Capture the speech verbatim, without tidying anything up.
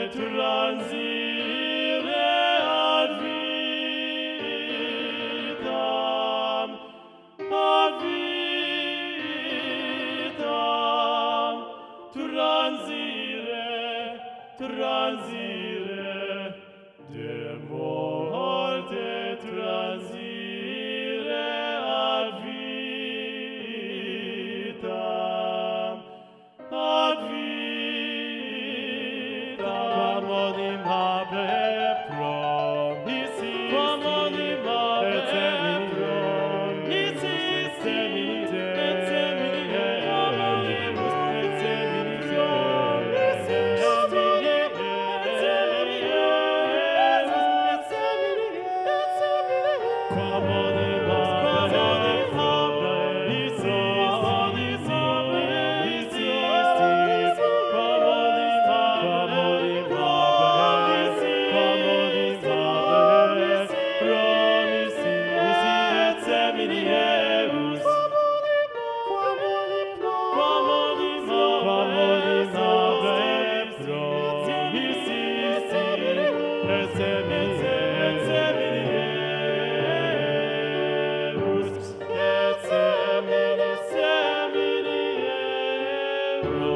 transire ad vitam, ad vitam, transire, transire, de morte transire ad vitam, ad vitam, quamodim habe promissis, quamodim habe promissis, et semine, et semine, quamodim habe promissis, et semine, et semine, et semine, et semine, quamodim habe promissis, quamodim habe promissis, quamodim habe promissis, quamodim habe promissis, et semine, eus, quamodim quamodim quamodim habe promissis, et semine, et semine, eus, et semine, semine, eus.